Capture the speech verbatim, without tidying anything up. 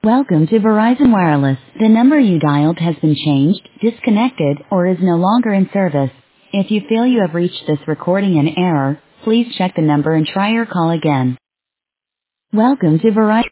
Welcome to Verizon Wireless. The number you dialed has been changed, disconnected, or is no longer in service. If you feel you have reached this recording in error, please check the number and try your call again. Welcome to Verizon.